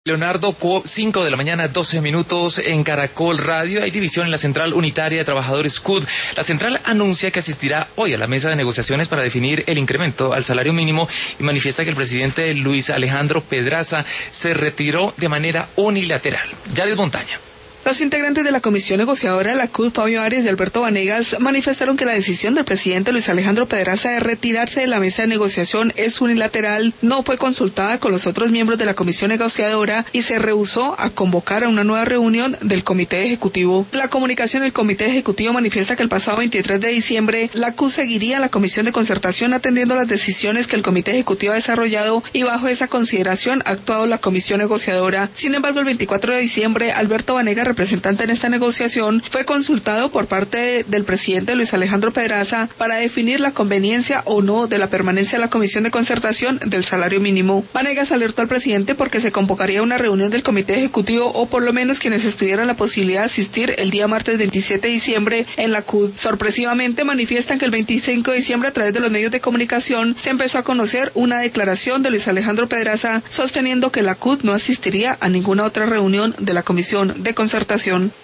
Leonardo, 5 de la mañana, 12 minutos en Caracol Radio. Hay división en la Central Unitaria de Trabajadores CUT. La central anuncia que asistirá hoy a la mesa de negociaciones para definir el incremento al salario mínimo y manifiesta que el presidente Luis Alejandro Pedraza se retiró de manera unilateral. Yaris Montaña. Los integrantes de la comisión negociadora de la CUT, Fabio Arias y Alberto Vanegas, manifestaron que la decisión del presidente Luis Alejandro Pedraza de retirarse de la mesa de negociación es unilateral, no fue consultada con los otros miembros de la comisión negociadora y se rehusó a convocar a una nueva reunión del comité ejecutivo. La comunicación del comité ejecutivo manifiesta que el pasado 23 de diciembre la CUT seguiría la comisión de concertación atendiendo las decisiones que el comité ejecutivo ha desarrollado y bajo esa consideración ha actuado la comisión negociadora. Sin embargo, el 24 de diciembre, Alberto Vanegas, representante en esta negociación, fue consultado por parte del presidente Luis Alejandro Pedraza para definir la conveniencia o no de la permanencia de la comisión de concertación del salario mínimo. Vanegas alertó al presidente porque se convocaría una reunión del comité ejecutivo o por lo menos quienes estuvieran la posibilidad de asistir el día martes 27 de diciembre en la CUT. Sorpresivamente manifiestan que el 25 de diciembre a través de los medios de comunicación se empezó a conocer una declaración de Luis Alejandro Pedraza sosteniendo que la CUT no asistiría a ninguna otra reunión de la comisión de concertación.